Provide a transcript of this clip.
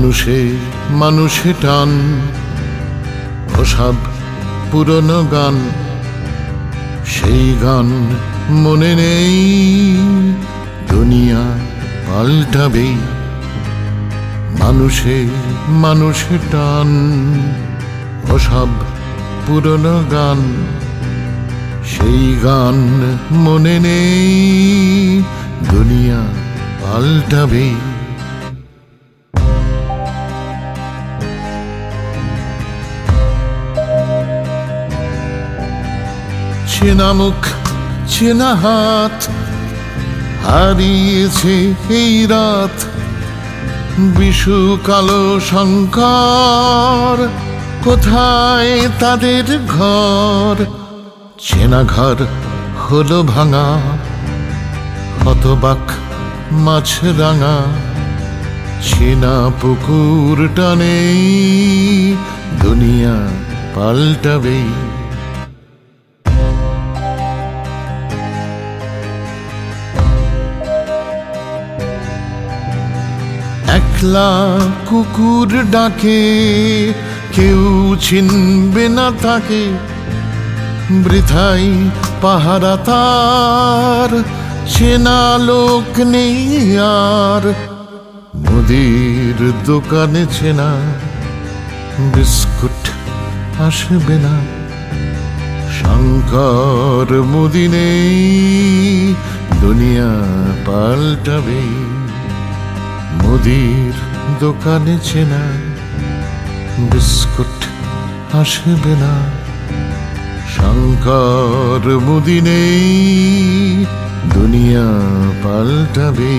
মানুষের মানুষে টান, ওসব পুরনো গান, সেই গান মনে নেই। দুনিয়া পাল্টাবে, মানুষের মানুষে টান, ওসব পুরনো গান, সেই গান মনে নেই। দুনিয়া পাল্টাবে। চেনা মুখ চেনা হাত হারিয়েছে এই রাত, বিশু কালো শঙ্কর কোথায় তাদের ঘর? চেনা ঘর হলো ভাঙা, হতবাক মাছরাঙা, চেনা পুকুর টানে। দুনিয়া পাল্টাবে। একলা কুকুর ডাকে, কেউ চিনবে না তাকে, বৃথাই পাহারা তার, চেনা লোক নেই আর। মুদির দোকানে চেনা বিস্কুট আসবে না, শঙ্কর মুদি নেই। দুনিয়া পাল্টাবে। মুদির দোকানে চেনা বিস্কুট আসবে না, শঙ্কর মুদি নেই। দুনিয়া পাল্টাবে।